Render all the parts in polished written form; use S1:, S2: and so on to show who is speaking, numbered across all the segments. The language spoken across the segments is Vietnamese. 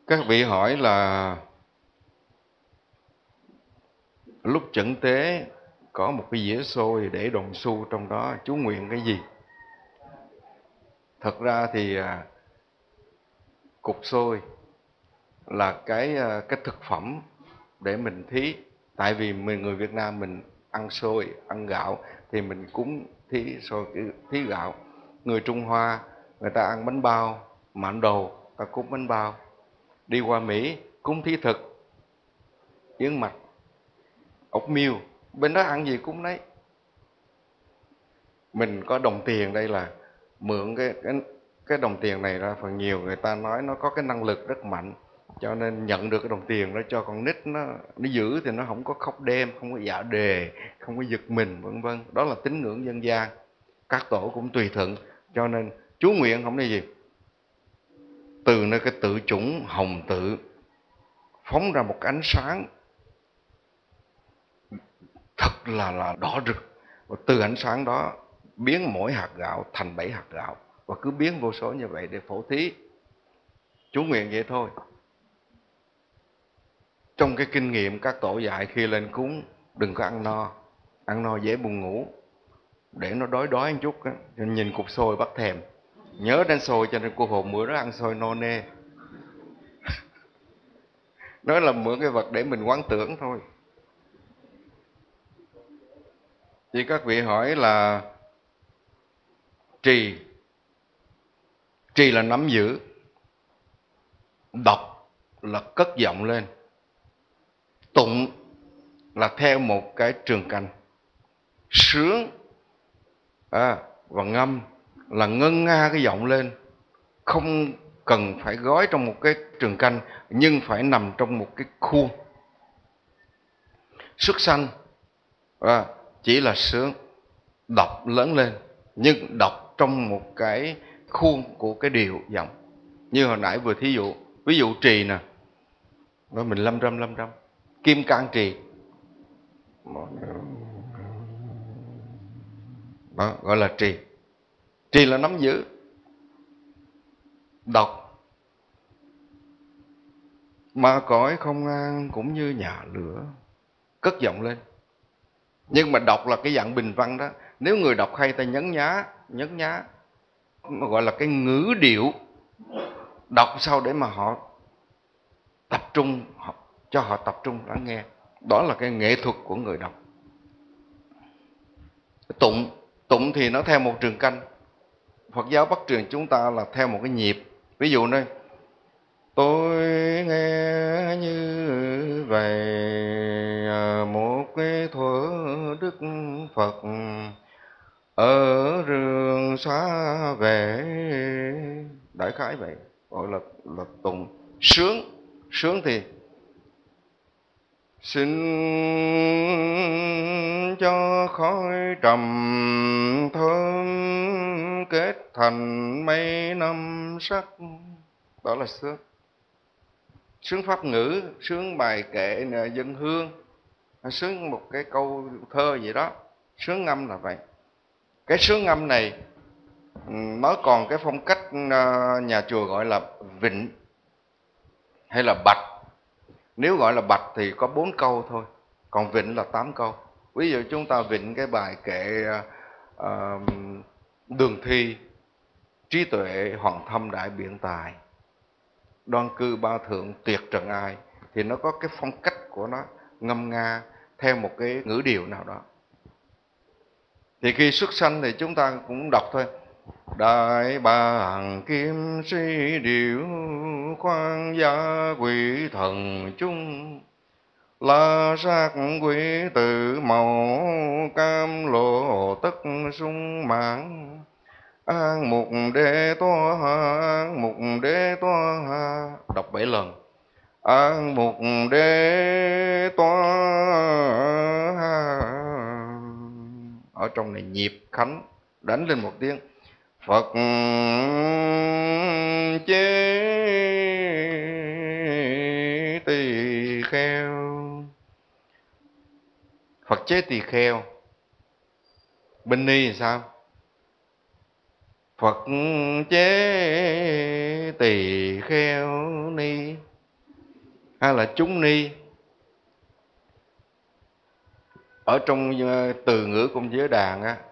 S1: Các vị hỏi là lúc chẩn tế có một cái dĩa xôi để đồng xu trong đó, chú nguyện cái gì? Thật ra thì cục xôi là cái thực phẩm để mình thí. Tại vì người Việt Nam mình ăn xôi, ăn gạo thì mình cúng thí xôi, thí gạo. Người Trung Hoa người ta ăn bánh bao, mãn đồ, ta cúng bánh bao. Đi qua Mỹ cúng thí thực, yến mạch, ốc miêu, bên đó ăn gì cúng đấy. Mình có đồng tiền đây là mượn cái đồng tiền này ra, phần nhiều người ta nói nó có cái năng lực rất mạnh, cho nên nhận được cái đồng tiền đó cho con nít nó giữ thì nó không có khóc đêm, không có dạ đề, không có giật mình, vân vân. Đó là tín ngưỡng dân gian. Các tổ cũng tùy thuận, cho nên chú nguyện không là gì? Từ nơi cái tự chủng hồng tự phóng ra một ánh sáng thật là đỏ rực, và từ ánh sáng đó biến mỗi hạt gạo thành 7 hạt gạo, và cứ biến vô số như vậy để phổ thí. Chú nguyện vậy thôi. Trong cái kinh nghiệm các tổ dạy khi lên cúng đừng có ăn no dễ buồn ngủ, để nó đói đói một chút á, nhìn cục xôi bắt thèm, nhớ đến xôi cho nên cô hồn bữa đó ăn xôi no nê. Đó là mượn cái vật để mình quán tưởng thôi. Thì các vị hỏi là trì là nắm giữ, đọc là cất giọng lên, tụng là theo một cái trường canh, sướng và ngâm là ngân nga cái giọng lên, không cần phải gói trong một cái trường canh nhưng phải nằm trong một cái khuôn. Xuất sanh chỉ là sướng, đọc lớn lên nhưng đọc trong một cái khuôn của cái điệu giọng. Như hồi nãy vừa thí dụ, ví dụ trì nè, nói mình lâm râm kim cang trì, đó gọi là trì. Trì là nắm giữ, đọc mà cõi không an cũng như nhà lửa, cất giọng lên. Nhưng mà đọc là cái dạng bình văn đó, nếu người đọc hay ta nhấn nhá, gọi là cái ngữ điệu. Đọc sao để mà họ tập trung, cho họ tập trung lắng nghe. Đó là cái nghệ thuật của người đọc. Tụng thì nó theo một trường canh. Phật giáo Bắc truyền chúng ta là theo một cái nhịp. Ví dụ đây, tôi nghe như vậy một cái thuở Đức Phật ở rừng xa về, đại khái vậy, gọi là tụng. Sướng thì xin cho khói trầm thơm kết thành mấy năm sắc, đó là sướng. Sướng pháp ngữ, sướng bài kệ dân hương, sướng một cái câu thơ gì đó. Sướng ngâm là vậy. Cái sướng ngâm này nó còn cái phong cách nhà chùa gọi là vịnh hay là bạch. Nếu gọi là bạch thì có 4 câu thôi, còn vịnh là 8 câu. Ví dụ chúng ta vịnh cái bài kệ đường thi, trí tuệ hoàng thâm đại biện tài, đoan cư ba thượng tuyệt trần ai, thì nó có cái phong cách của nó ngâm nga theo một cái ngữ điệu nào đó. Thì khi xuất sanh thì chúng ta cũng đọc thôi. Đại bàng kim si điệu khoan gia quỷ thần chung, la sát quỷ tự màu cam lộ tất sung mãn, an mục đế toa đọc 7 lần. An mục đế toa, ở trong này nhịp khánh đánh lên một tiếng. Phật chế tỳ kheo, Phật chế tỳ kheo. Bên ni thì sao? Phật chế tỳ kheo ni. hay là chúng ni. Ở trong từ ngữ của giới đàn á,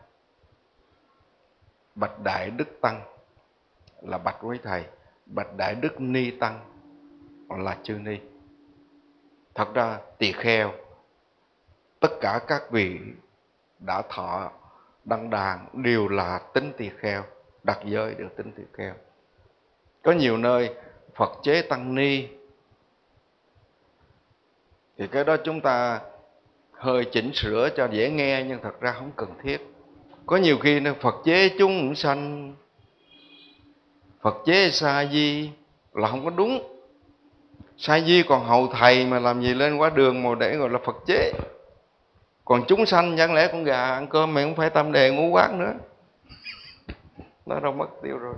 S1: bạch đại đức tăng là bạch quý thầy, bạch đại đức ni tăng là chư ni. Thật ra tỳ kheo, tất cả các vị đã thọ đăng đàn đều là tính tỳ kheo, đặt giới đều tính tỳ kheo. Có nhiều nơi Phật chế tăng ni, thì cái đó chúng ta hơi chỉnh sửa cho dễ nghe, nhưng thật ra không cần thiết. Có nhiều khi nó Phật chế chúng sanh, Phật chế sa di là không có đúng. Sa di còn hầu thầy mà làm gì lên quá đường mà để gọi là Phật chế. Còn chúng sanh chẳng lẽ con gà ăn cơm mà không phải tâm đề ngũ quán nữa, nó đâu mất tiêu rồi.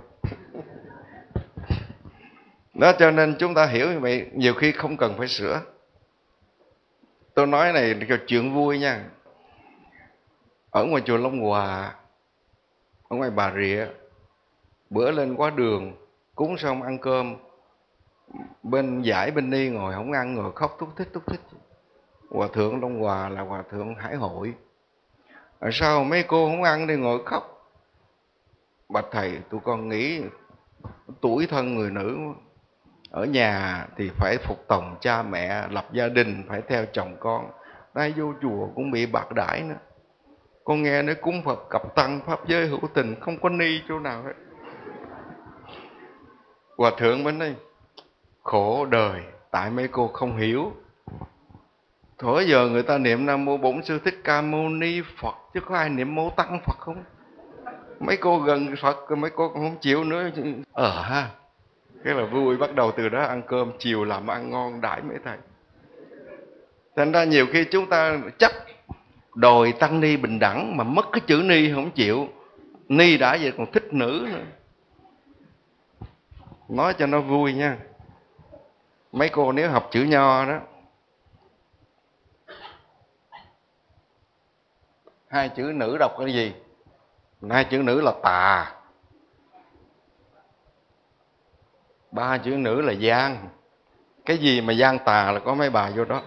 S1: Đó, cho nên chúng ta hiểu như vậy, nhiều khi không cần phải sửa. Tôi nói này cho chuyện vui nha. Ở ngoài chùa Long Hòa, ở ngoài Bà Rịa, bữa lên quá đường cúng xong ăn cơm, bên giải bên ni ngồi không ăn, ngồi khóc thúc thích. Hòa thượng Long Hòa là hòa thượng Hải Hội. Ở sao mấy cô không ăn đi ngồi khóc? Bạch thầy, tụi con nghĩ tuổi thân người nữ, ở nhà thì phải phục tòng cha mẹ, lập gia đình phải theo chồng con, nay vô chùa cũng bị bạc đãi nữa. Con nghe nói cúng Phật cặp tăng pháp giới hữu tình, không có ni chỗ nào hết. Hòa thượng bên đây khổ đời, tại mấy cô không hiểu. Thổi giờ người ta niệm Nam Mô Bổn Sư Thích Ca Mâu Ni Phật, chứ có ai niệm Mô Tăng Phật không? Mấy cô gần Phật, mấy cô cũng không chịu nữa. Ha, cái là vui, bắt đầu từ đó ăn cơm, chiều làm ăn ngon đãi mấy thầy. Thành ra nhiều khi chúng ta chấp đòi tăng ni bình đẳng mà mất cái chữ ni không chịu. Ni đã vậy còn thích nữ nữa. Nói cho nó vui nha. Mấy cô nếu học chữ nho đó, hai chữ nữ đọc cái gì? Hai chữ nữ là tà, ba chữ nữ là gian. Cái gì mà gian tà là có mấy bà vô đó.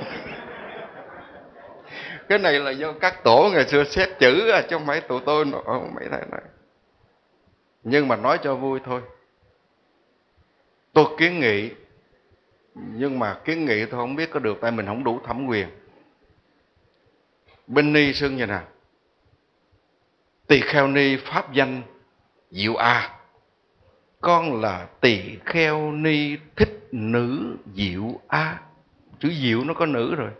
S1: Cái này là do các tổ ngày xưa xếp chữ chứ không phải tụi tôi mấy thầy này. Nhưng mà nói cho vui thôi. Tôi kiến nghị, nhưng mà kiến nghị tôi không biết có được, tại mình không đủ thẩm quyền. Bên ni xưng như nào? Tỳ kheo ni pháp danh Diệu A. Con là tỳ kheo ni thích nữ Diệu A. Chữ Diệu nó có nữ rồi.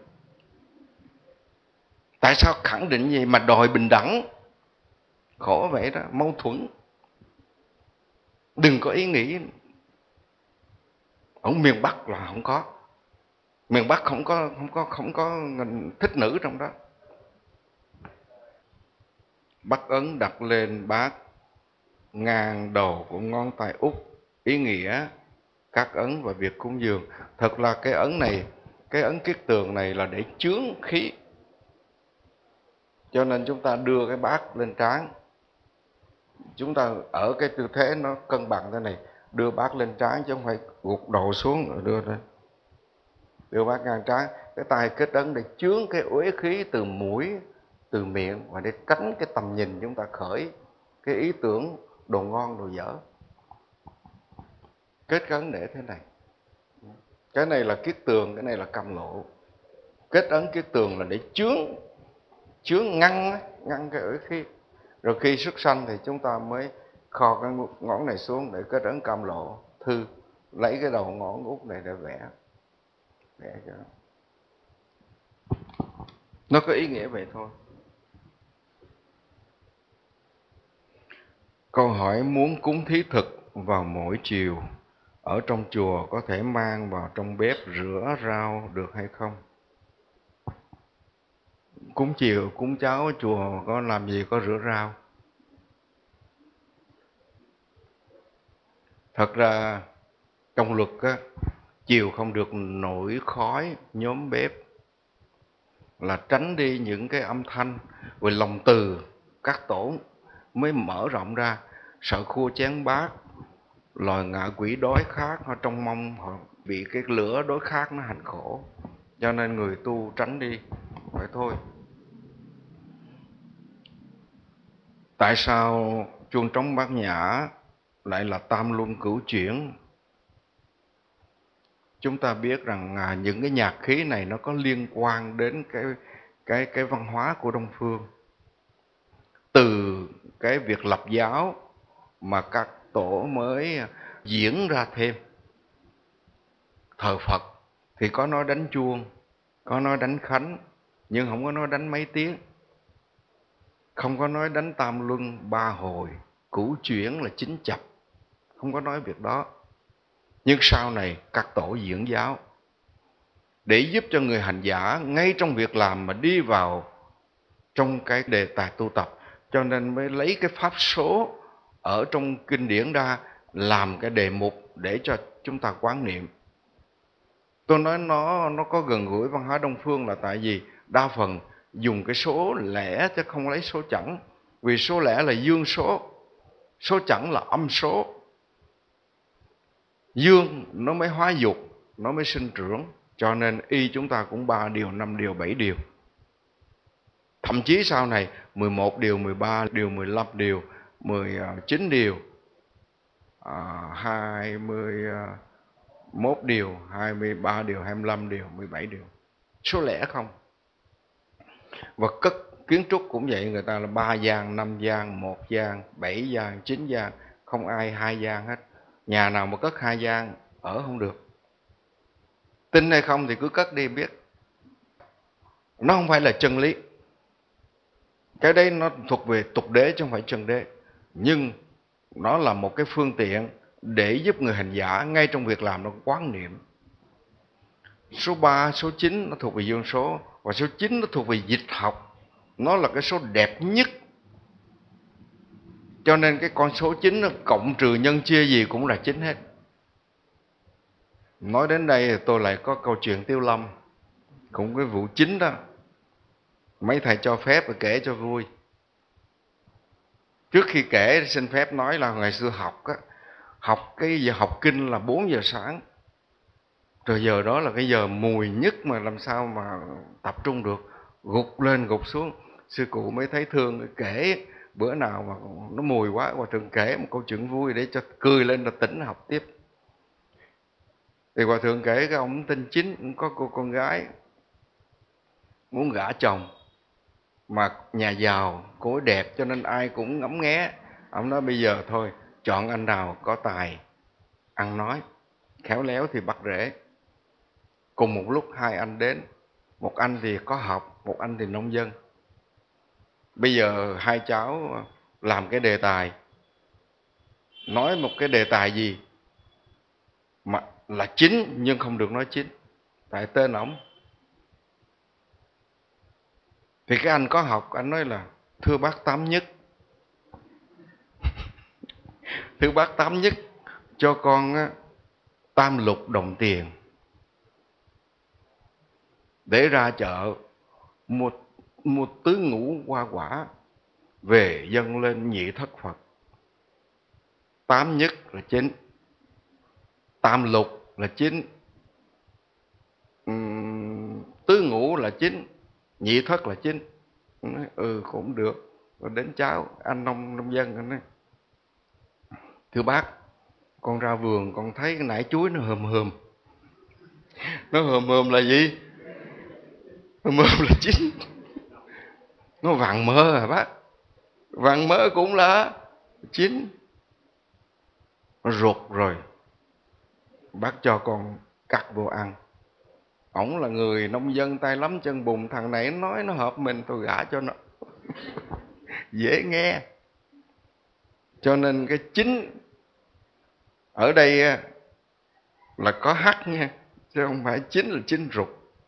S1: Tại sao khẳng định gì mà đòi bình đẳng? Khổ vậy đó, mâu thuẫn. Đừng có ý nghĩ. Ở miền Bắc là không có. Miền Bắc không có thích nữ trong đó. Bắc ấn đặt lên bát ngang đầu của ngón tay út, ý nghĩa các ấn và việc cúng dường. Thật là cái ấn này, cái ấn kiết tường này là để chướng khí. Cho nên chúng ta đưa cái bát lên trán. Chúng ta ở cái tư thế nó cân bằng thế này, đưa bát lên trán chứ không phải gục đầu xuống rồi đưa lên. Đưa bát ngang trán, cái tay kết ấn để chướng cái uế khí từ mũi, từ miệng, và để tránh cái tầm nhìn chúng ta khởi cái ý tưởng đồ ngon đồ dở. Kết ấn để thế này. Cái này là kiết tường, cái này là cam lộ. Kết ấn kiết tường là để chướng ngăn cái uế khí. Rồi khi xuất sanh thì chúng ta mới kho cái ngón này xuống để kết ấn cam lộ thư, lấy cái đầu ngón út này để vẽ cho nó có ý nghĩa vậy thôi. Câu hỏi muốn cúng thí thực vào mỗi chiều ở trong chùa có thể mang vào trong bếp rửa rau được hay không? Cúng chiều, cúng cháo ở chùa có làm gì có rửa rau. Thật ra trong luật á, chiều không được nổi khói nhóm bếp, là tránh đi những cái âm thanh, rồi lòng từ các tổ mới mở rộng ra, sợ khua chén bát, loài ngạ quỷ đói khát, họ trong mong họ bị cái lửa đói khát nó hành khổ, cho nên người tu tránh đi, phải thôi. Tại sao chuông trống Bát Nhã lại là tam luân cửu chuyển? Chúng ta biết rằng những cái nhạc khí này nó có liên quan đến cái văn hóa của Đông phương. Từ cái việc lập giáo mà các tổ mới diễn ra thêm. Thờ Phật thì có nói đánh chuông, có nói đánh khánh, nhưng không có nói đánh mấy tiếng. Không có nói đánh tam luân ba hồi, cửu chuyển là chín chập, không có nói việc đó. Nhưng sau này các tổ diễn giáo để giúp cho người hành giả ngay trong việc làm mà đi vào trong cái đề tài tu tập, cho nên mới lấy cái pháp số ở trong kinh điển ra làm cái đề mục để cho chúng ta quán niệm. Tôi nói nó có gần gũi văn hóa Đông phương là tại vì đa phần dùng cái số lẻ chứ không lấy số chẵn. Vì số lẻ là dương số, số chẵn là âm số. Dương nó mới hóa dục, nó mới sinh trưởng. Cho nên y chúng ta cũng 3 điều, 5 điều, 7 điều. Thậm chí sau này 11 điều, 13 điều, 15 điều, 19 điều, 21 điều, 23 điều, 25 điều, 17 điều. Số lẻ không. Và cất kiến trúc cũng vậy, người ta là 3 gian, 5 gian, 1 gian, 7 gian, 9 gian, không ai 2 gian hết. Nhà nào mà cất 2 gian ở không được. Tin hay không thì cứ cất đi biết. Nó không phải là chân lý. Cái đấy nó thuộc về tục đế chứ không phải chân đế. Nhưng nó là một cái phương tiện để giúp người hành giả ngay trong việc làm nó quán niệm. Số 3, số 9 nó thuộc về dương số, và số 9 nó thuộc về dịch học. Nó là cái số đẹp nhất. Cho nên cái con số 9 nó cộng trừ nhân chia gì cũng là 9 hết. Nói đến đây tôi lại có câu chuyện Tiêu Lâm, cũng cái vụ 9 đó. Mấy thầy cho phép và kể cho vui. Trước khi kể xin phép nói là ngày xưa học á, học cái giờ học kinh là 4 giờ sáng. Rồi giờ đó là cái giờ mùi nhất mà làm sao mà tập trung được. Gục lên gục xuống. Sư cụ mới thấy thương kể bữa nào mà nó mùi quá, Hòa Thượng kể một câu chuyện vui để cho cười lên là tỉnh học tiếp. Thì Hòa Thượng kể cái ông tên Chính cũng có cô con gái muốn gả chồng, mà nhà giàu, cô ấy đẹp cho nên ai cũng ngắm nghé. Ông nói bây giờ thôi, chọn anh nào có tài ăn nói, khéo léo thì bắt rễ. Cùng một lúc 2 anh đến, một anh thì có học, một anh thì nông dân. Bây giờ 2 cháu làm cái đề tài, nói một cái đề tài gì mà là chính nhưng không được nói chính, tại tên ổng. Thì cái anh có học, anh nói là thưa bác Tám Nhất, thưa bác Tám Nhất, cho con tam lục đồng tiền để ra chợ mua tứ ngũ hoa quả về dâng lên nhị thất Phật. Tám nhất là 9, tam lục là 9, tứ ngũ là 9, nhị thất là 9. Nói, cũng được. Rồi đến cháu anh nông dân, anh nói thưa bác, con ra vườn con thấy cái nải chuối nó hờm hờm. Nó hờm hờm là gì? Hờm hờm là 9. Nó vàng mơ hả bác? Vàng mơ cũng là 9. Nó ruột rồi, bác cho con cắt vô ăn. Ổng là người nông dân tay lắm chân bùn, thằng này nói nó hợp mình, tôi gả cho nó. Dễ nghe. Cho nên cái 9 ở đây là có h nha, chứ không phải 9 là 9 ruột.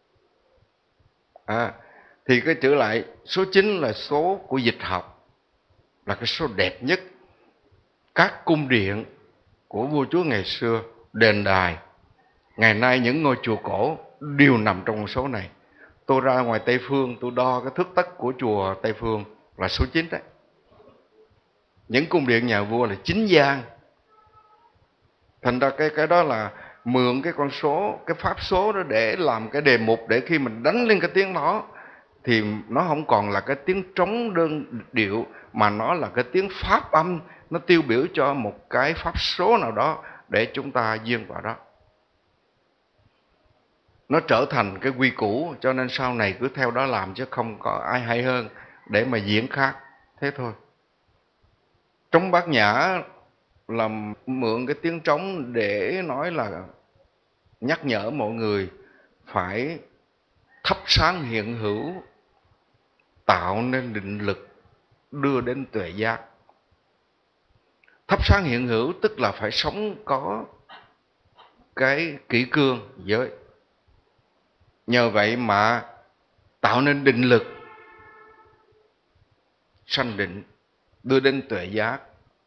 S1: Thì cái trở lại số 9 là số của dịch học, là cái số đẹp nhất. Các cung điện của vua chúa ngày xưa, đền đài, ngày nay những ngôi chùa cổ đều nằm trong con số này. Tôi ra ngoài Tây Phương, tôi đo cái thước tấc của chùa Tây Phương là số 9 đấy. Những cung điện nhà vua là 9 gian. Thành ra cái đó là mượn cái con số, cái pháp số đó để làm cái đề mục, để khi mình đánh lên cái tiếng đó thì nó không còn là cái tiếng trống đơn điệu, mà nó là cái tiếng pháp âm, nó tiêu biểu cho một cái pháp số nào đó để chúng ta duyên vào đó. Nó trở thành cái quy củ, cho nên sau này cứ theo đó làm, chứ không có ai hay hơn để mà diễn khác. Thế thôi. Trống Bát Nhã là mượn cái tiếng trống để nói là nhắc nhở mọi người phải thắp sáng hiện hữu, tạo nên định lực, đưa đến tuệ giác. Thắp sáng hiện hữu tức là phải sống có cái kỷ cương giới. Nhờ vậy mà tạo nên định lực, sanh định, đưa đến tuệ giác.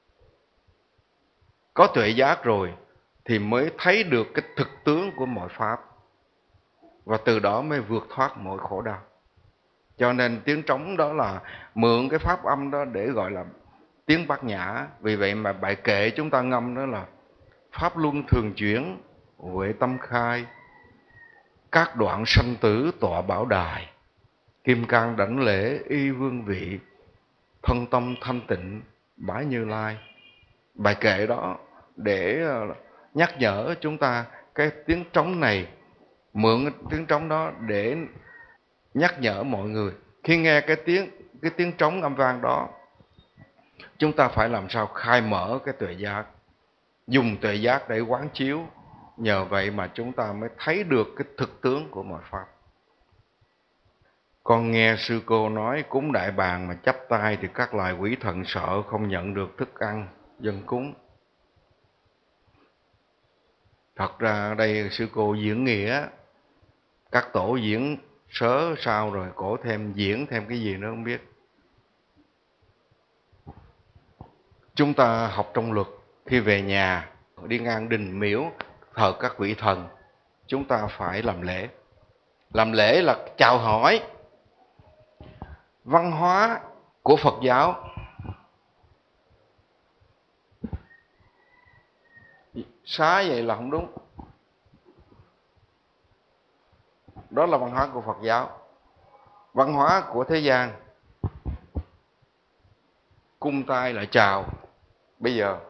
S1: Có tuệ giác rồi thì mới thấy được cái thực tướng của mọi pháp, và từ đó mới vượt thoát mọi khổ đau. Cho nên tiếng trống đó là mượn cái pháp âm đó để gọi là tiếng Bát Nhã. Vì vậy mà bài kệ chúng ta ngâm đó là: pháp luân thường chuyển, huệ tâm khai, các đoạn sanh tử tọa bảo đài, kim cang đảnh lễ y vương vị, thân tâm thanh tịnh bái Như Lai. Bài kệ đó để nhắc nhở chúng ta cái tiếng trống này, mượn tiếng trống đó để nhắc nhở mọi người. Khi nghe cái tiếng trống âm vang đó, chúng ta phải làm sao khai mở cái tuệ giác, dùng tuệ giác để quán chiếu. Nhờ vậy mà chúng ta mới thấy được cái thực tướng của mọi pháp. Con nghe sư cô nói cúng đại bàng mà chắp tay thì các loài quỷ thần sợ không nhận được thức ăn dân cúng. Thật ra đây sư cô diễn nghĩa, các tổ diễn sớ sao rồi cổ thêm diễn thêm cái gì nữa không biết. Chúng ta học trong luật, khi về nhà đi ngang đình miếu thờ các vị thần, chúng ta phải làm lễ. Làm lễ là chào hỏi. Văn hóa của Phật giáo xá vậy là không đúng. Đó là văn hóa của Phật giáo. Văn hóa của thế gian, cung tay là chào. Bây giờ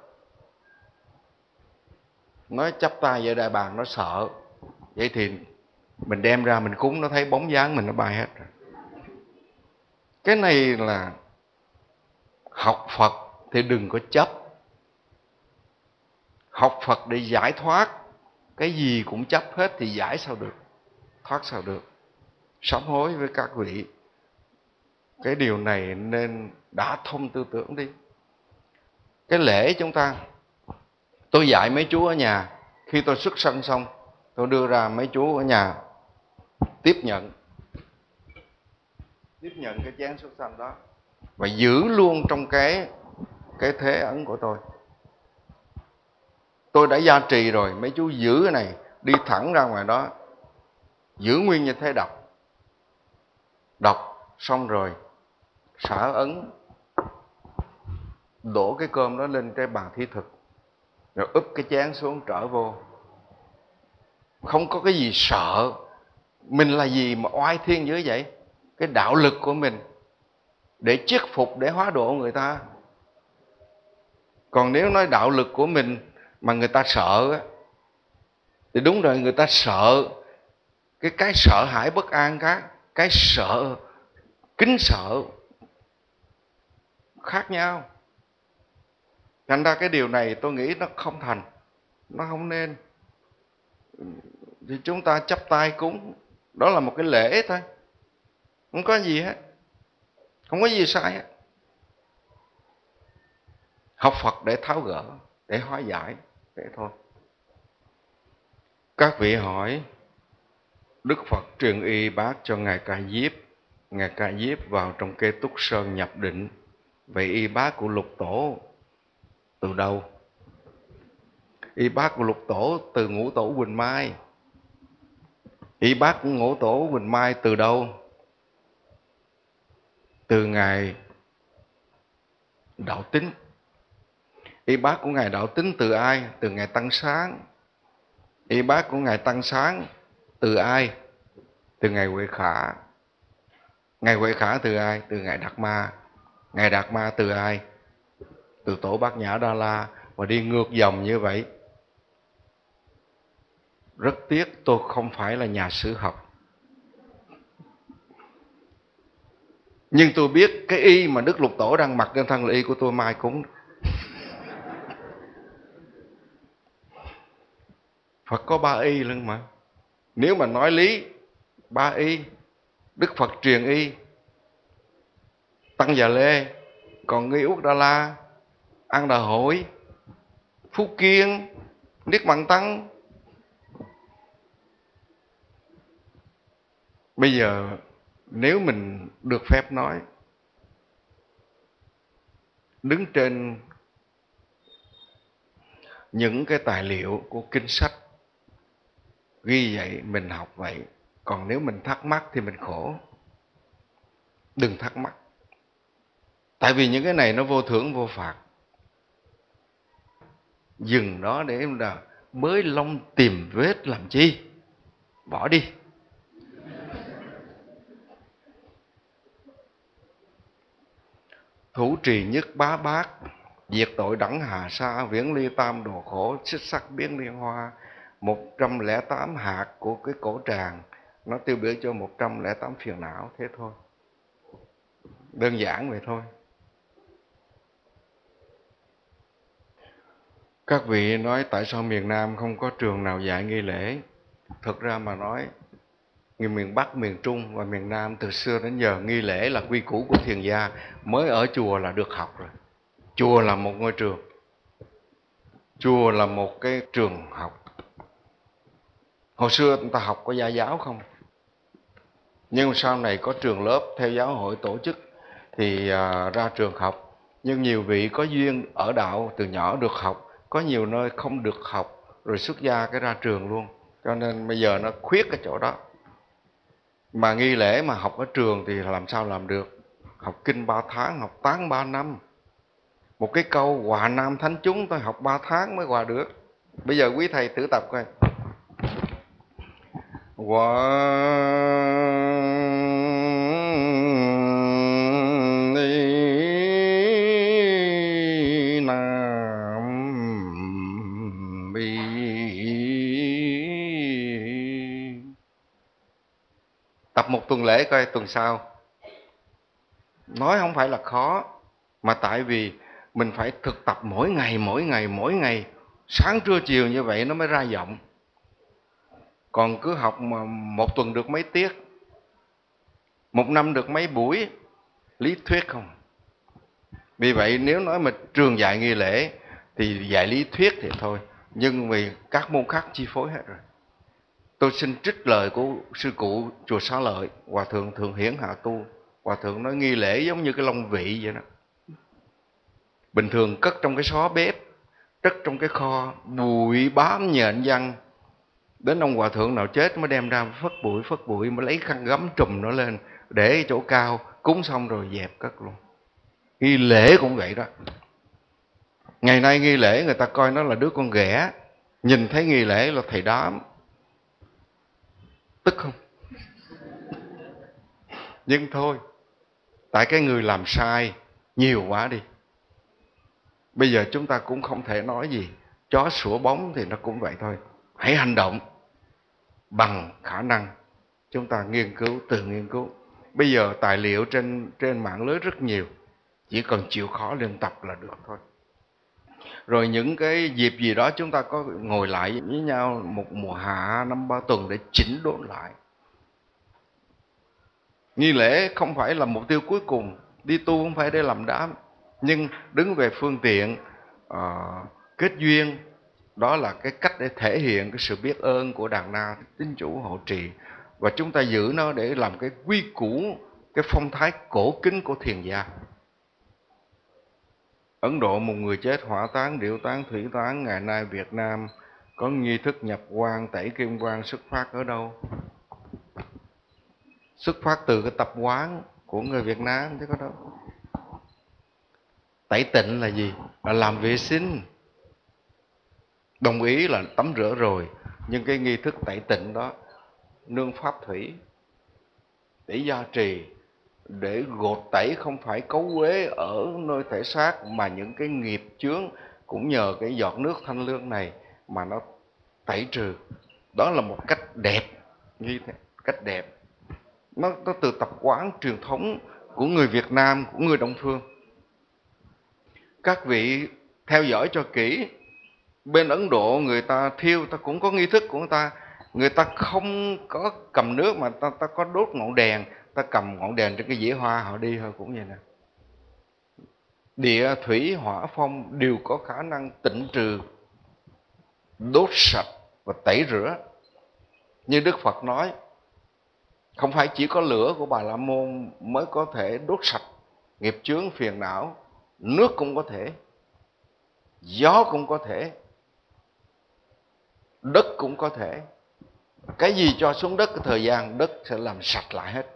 S1: nói chắp tay về đại bàng nó sợ, vậy thì mình đem ra mình cúng, nó thấy bóng dáng mình nó bay hết rồi. Cái này là học Phật thì đừng có chấp. Học Phật để giải thoát, cái gì cũng chấp hết thì giải sao được, thoát sao được. Sám hối với các vị, cái điều này nên đã thông tư tưởng đi. Cái lễ chúng ta, tôi dạy mấy chú ở nhà, khi tôi xuất sanh xong, tôi đưa ra mấy chú ở nhà tiếp nhận cái chén xuất sanh đó, và giữ luôn trong cái thế ấn của tôi. Tôi đã gia trì rồi, mấy chú giữ cái này, đi thẳng ra ngoài đó, giữ nguyên như thế đọc xong rồi xả ấn, đổ cái cơm đó lên cái bàn thí thực, rồi úp cái chén xuống trở vô. Không có cái gì sợ. Mình là gì mà oai thiên dữ vậy? Cái đạo lực của mình để chiết phục, để hóa độ người ta. Còn nếu nói đạo lực của mình mà người ta sợ á, thì đúng rồi, người ta sợ. Cái sợ hãi bất an, cái sợ, kính sợ khác nhau. Thành ra cái điều này tôi nghĩ nó không thành, nó không nên. Thì chúng ta chắp tay cúng, đó là một cái lễ thôi, không có gì hết, không có gì sai hết. Học Phật để tháo gỡ, để hóa giải, thế thôi. Các vị hỏi Đức Phật truyền y bát cho Ngài Ca Diếp. Ngài Ca Diếp vào trong Kê Túc Sơn nhập định. Vậy y bát của Lục Tổ từ đâu? Y bát của Lục Tổ từ Ngũ Tổ Huỳnh Mai. Y bát của Ngũ Tổ Huỳnh Mai từ đâu? Từ Ngài Đạo Tính. Y bát của Ngài Đạo Tính từ ai? Từ Ngài Tăng Sáng. Y bát của Ngài Tăng Sáng từ ai? Từ Ngài Huệ Khả. Ngài Huệ Khả từ ai? Từ Ngài Đạt Ma. Ngài Đạt Ma từ ai? Từ Tổ Bát Nhã Đa La. Và đi ngược dòng như vậy. Rất tiếc tôi không phải là nhà sử học, nhưng tôi biết cái y mà Đức Lục Tổ đang mặc trên thân là y của tôi mai cúng. Phật có 3 y luôn mà. Nếu mà nói lý, 3 y. Đức Phật truyền y Tăng Già Lê, còn nghi Út Đa La, An Đà Hội, Phú Kiên, Niết Bàn Tăng. Bây giờ nếu mình được phép nói, đứng trên những cái tài liệu của kinh sách ghi vậy mình học vậy, còn nếu mình thắc mắc thì mình khổ. Đừng thắc mắc, tại vì những cái này nó vô thưởng vô phạt. Dừng đó để là bới lông tìm vết làm chi, bỏ đi. Thủ trì nhất bá bát, diệt tội đẳng hà sa, viễn ly tam đồ khổ, xích sắc biến liên hoa. 108 hạt của cái cổ tràng nó tiêu biểu cho 108 phiền não, thế thôi. Đơn giản vậy thôi. Các vị nói tại sao miền Nam không có trường nào dạy nghi lễ? Thực ra mà nói, người miền Bắc, miền Trung và miền Nam từ xưa đến giờ nghi lễ là quy củ của thiền gia. Mới ở chùa là được học rồi. Chùa là một ngôi trường. Chùa là một cái trường học. Hồi xưa người ta học có gia giáo không? Nhưng sau này có trường lớp theo giáo hội tổ chức thì ra trường học. Nhưng nhiều vị có duyên ở đạo từ nhỏ được học, có nhiều nơi không được học, rồi xuất gia cái ra trường luôn. Cho nên bây giờ nó khuyết cái chỗ đó. Mà nghi lễ mà học ở trường thì làm sao làm được? Học kinh 3 tháng, học tán 3 năm. Một cái câu hòa nam thánh chúng tôi học 3 tháng mới hòa được. Bây giờ quý thầy tự tập coi. Hòa nam bi. Tập một tuần lễ coi, tuần sau. Nói không phải là khó, mà tại vì mình phải thực tập mỗi ngày. Sáng trưa chiều như vậy nó mới ra giọng. Còn cứ học mà một tuần được mấy tiết, một năm được mấy buổi, lý thuyết không. Vì vậy nếu nói mà trường dạy nghi lễ thì dạy lý thuyết thì thôi, nhưng vì các môn khác chi phối hết rồi. Tôi xin trích lời của sư cụ chùa Xá Lợi, Hòa thượng Thượng Hiển Hạ Tu. Hòa thượng nói nghi lễ giống như cái long vị vậy đó. Bình thường cất trong cái xó bếp, cất trong cái kho, bụi bám nhện văng. Đến ông hòa thượng nào chết mới đem ra phất bụi mới lấy khăn gấm trùm nó lên, để chỗ cao, cúng xong rồi dẹp cất luôn. Nghi lễ cũng vậy đó. Ngày nay nghi lễ người ta coi nó là đứa con ghẻ, nhìn thấy nghi lễ là thầy đám. Tức không? Nhưng thôi, tại cái người làm sai nhiều quá đi. Bây giờ chúng ta cũng không thể nói gì. Chó sủa bóng thì nó cũng vậy thôi. Hãy hành động bằng khả năng. Chúng ta nghiên cứu, tự nghiên cứu. Bây giờ tài liệu trên mạng lưới rất nhiều. Chỉ cần chịu khó luyện tập là được thôi. Rồi những cái dịp gì đó chúng ta có ngồi lại với nhau một mùa hạ 5-3 tuần để chỉnh đốn lại. Nghi lễ không phải là mục tiêu cuối cùng. Đi tu không phải để làm đám. Nhưng đứng về phương tiện kết duyên, đó là cái cách để thể hiện cái sự biết ơn của đàn na tín chủ hộ trì. Và chúng ta giữ nó để làm cái quy củ, cái phong thái cổ kính của thiền gia. Ấn Độ một người chết hỏa táng, điệu táng, thủy táng. Ngày nay Việt Nam có nghi thức nhập quan, tẩy kim quan xuất phát ở đâu? Xuất phát từ cái tập quán của người Việt Nam chứ có đâu. Tẩy tịnh là gì? Là làm vệ sinh. Đồng ý là tắm rửa rồi, nhưng cái nghi thức tẩy tịnh đó nương pháp thủy để gia trì, để gột tẩy không phải cấu uế ở nơi thể xác, mà những cái nghiệp chướng cũng nhờ cái giọt nước thanh lương này mà nó tẩy trừ. Đó là một cách đẹp, như thế, cách đẹp. Nó từ tập quán truyền thống của người Việt Nam, của người Đông Phương. Các vị theo dõi cho kỹ, bên Ấn Độ người ta thiêu, ta cũng có nghi thức của người ta không có cầm nước mà ta có đốt ngọn đèn, ta cầm ngọn đèn trên cái dĩa hoa họ đi thôi, cũng vậy nè. Địa thủy hỏa phong đều có khả năng tịnh trừ, đốt sạch và tẩy rửa. Như Đức Phật nói, không phải chỉ có lửa của Bà La Môn mới có thể đốt sạch nghiệp chướng phiền não, nước cũng có thể, gió cũng có thể, đất cũng có thể. Cái gì cho xuống đất, cái thời gian đất sẽ làm sạch lại hết.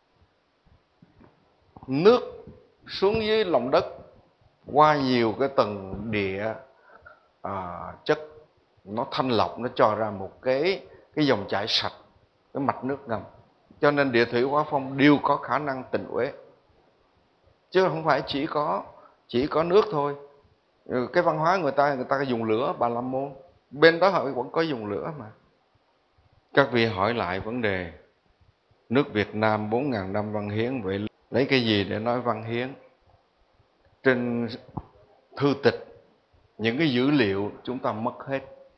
S1: Nước xuống dưới lòng đất qua nhiều cái tầng địa chất, nó thanh lọc, nó cho ra một cái dòng chảy sạch, cái mạch nước ngầm. Cho nên địa thủy hỏa phong đều có khả năng tịnh uế, chứ không phải chỉ có nước thôi. Cái văn hóa người ta dùng lửa, Bà La Môn bên đó họ vẫn có dùng lửa mà. Các vị hỏi lại vấn đề nước Việt Nam 4.000 năm văn hiến, vậy lấy cái gì để nói văn hiến? Trên thư tịch, những cái dữ liệu chúng ta mất hết.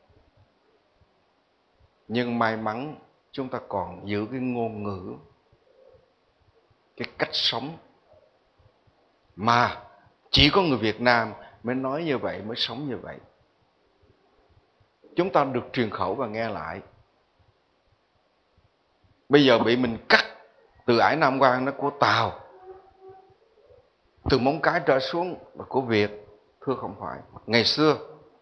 S1: Nhưng may mắn chúng ta còn giữ cái ngôn ngữ, cái cách sống mà chỉ có người Việt Nam mới nói như vậy, mới sống như vậy. Chúng ta được truyền khẩu và nghe lại. Bây giờ bị mình cắt từ Ải Nam Quan nó của Tàu, từ Móng Cái trở xuống là của Việt. Thưa không phải. Ngày xưa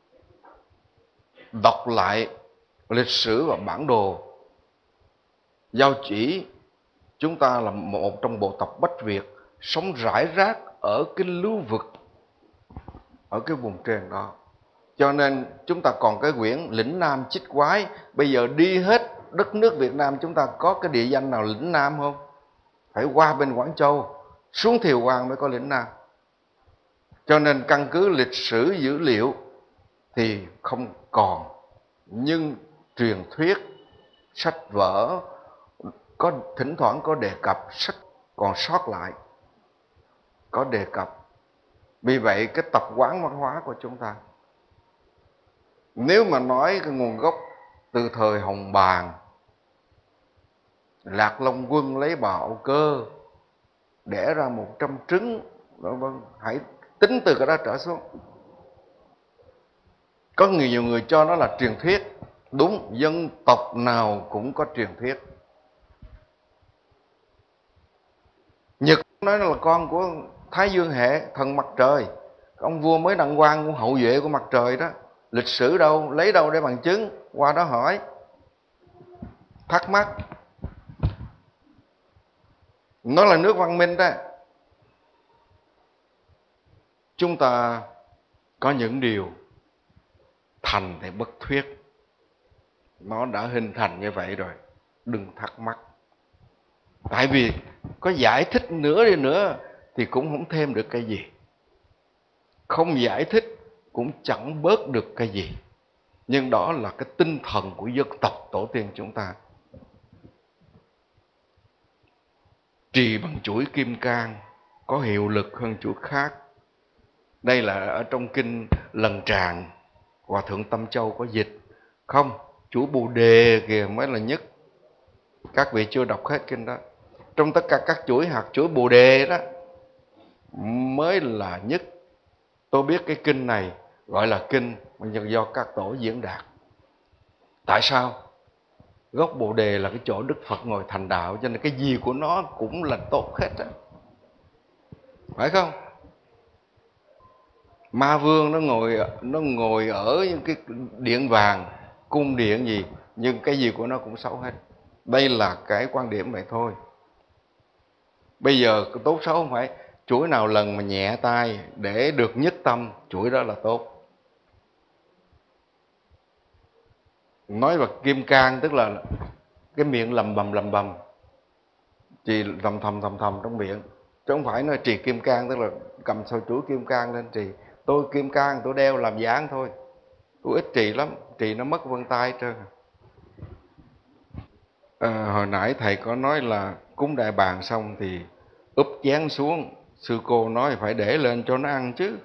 S1: đọc lại lịch sử và bản đồ giao chỉ, chúng ta là một trong bộ tộc Bách Việt sống rải rác ở cái lưu vực, ở cái vùng trên đó. Cho nên chúng ta còn cái quyển Lĩnh Nam Chích Quái. Bây giờ đi hết đất nước Việt Nam chúng ta có cái địa danh nào Lĩnh Nam không? Phải qua bên Quảng Châu, xuống Thiều Quang mới có Lĩnh Nam. Cho nên căn cứ lịch sử dữ liệu thì không còn, nhưng truyền thuyết, sách vở có thỉnh thoảng có đề cập, sách còn sót lại có đề cập. Vì vậy cái tập quán văn hóa của chúng ta, nếu mà nói cái nguồn gốc từ thời Hồng Bàng, Lạc Long Quân lấy bào Âu Cơ đẻ ra 100 trứng, hãy tính từ cái đó trở xuống. Có nhiều người cho nó là truyền thuyết. Đúng, dân tộc nào cũng có truyền thuyết. Nhật nói là con của Thái Dương hệ, thần mặt trời. Ông vua mới đăng quang của hậu duệ của mặt trời đó. Lịch sử đâu, lấy đâu để bằng chứng? Qua đó hỏi, thắc mắc. Nó là nước văn minh đó. Chúng ta có những điều thành thì bất thuyết, nó đã hình thành như vậy rồi, đừng thắc mắc. Tại vì có giải thích nữa đi nữa thì cũng không thêm được cái gì, không giải thích cũng chẳng bớt được cái gì. Nhưng đó là cái tinh thần của dân tộc tổ tiên chúng ta. Trì bằng chuỗi kim cang có hiệu lực hơn chuỗi khác. Đây là ở trong kinh Lần Tràng, Hòa Thượng Tâm Châu có dịch. Không, chuỗi Bồ Đề kìa mới là nhất. Các vị chưa đọc hết kinh đó. Trong tất cả các chuỗi hạt, chuỗi Bồ Đề đó mới là nhất. Tôi biết cái kinh này gọi là kinh do các tổ diễn đạt. Tại sao? Gốc Bồ Đề là cái chỗ Đức Phật ngồi thành đạo, cho nên cái gì của nó cũng là tốt hết á. Phải không? Ma Vương nó ngồi ở những cái điện vàng, cung điện gì, nhưng cái gì của nó cũng xấu hết. Đây là cái quan điểm vậy thôi. Bây giờ tốt xấu không phải, Chuỗi nào lần mà nhẹ tay để được nhất tâm, chuỗi đó là tốt. Nói vào kim cang tức là cái miệng lầm bầm, trì thầm thầm trong miệng, chứ không phải nói trì kim cang tức là cầm sâu chuỗi kim cang lên trì. Tôi kim cang tôi đeo làm dáng thôi, tôi ít trì lắm, trì nó mất vân tay hết trơn. Hồi nãy thầy có nói là cúng đại bàng xong thì úp chén xuống, sư cô nói phải để lên cho nó ăn chứ.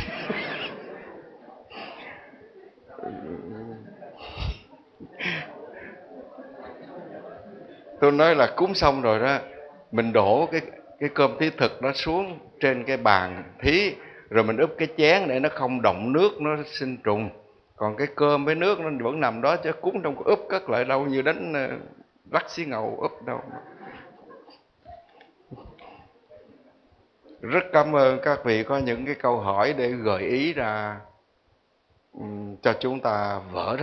S1: Tôi nói là cúng xong rồi đó, mình đổ cái cơm thí thực nó xuống trên cái bàn thí, rồi mình úp cái chén để nó không động nước, nó sinh trùng. Còn cái cơm với nước nó vẫn nằm đó, chứ cúng trong có úp cất lại đâu, như đánh rắc xí ngầu úp đâu. Rất cảm ơn các vị có những cái câu hỏi để gợi ý ra cho chúng ta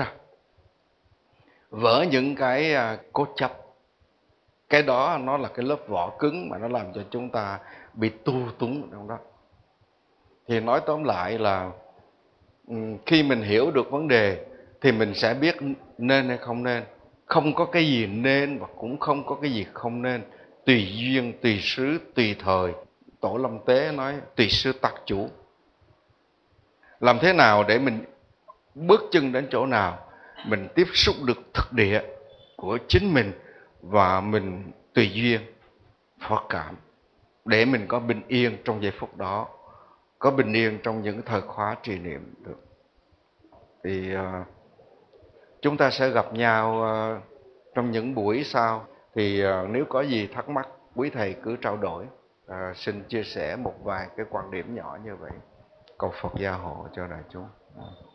S1: vỡ những cái cố chấp. Cái đó nó là cái lớp vỏ cứng mà nó làm cho chúng ta bị tu túng trong đó. Thì nói tóm lại là khi mình hiểu được vấn đề thì mình sẽ biết nên hay không nên. Không có cái gì nên và cũng không có cái gì không nên. Tùy duyên, tùy xứ, tùy thời. Tổ Lâm Tế nói tùy sư tác chủ. Làm thế nào để mình bước chân đến chỗ nào, mình tiếp xúc được thực địa của chính mình và mình tùy duyên, phó cảm, để mình có bình yên trong giây phút đó, có bình yên trong những thời khóa trì niệm được. Thì chúng ta sẽ gặp nhau trong những buổi sau. Thì nếu có gì thắc mắc, quý thầy cứ trao đổi. Xin chia sẻ một vài cái quan điểm nhỏ như vậy. Cầu Phật gia hộ cho đại chúng.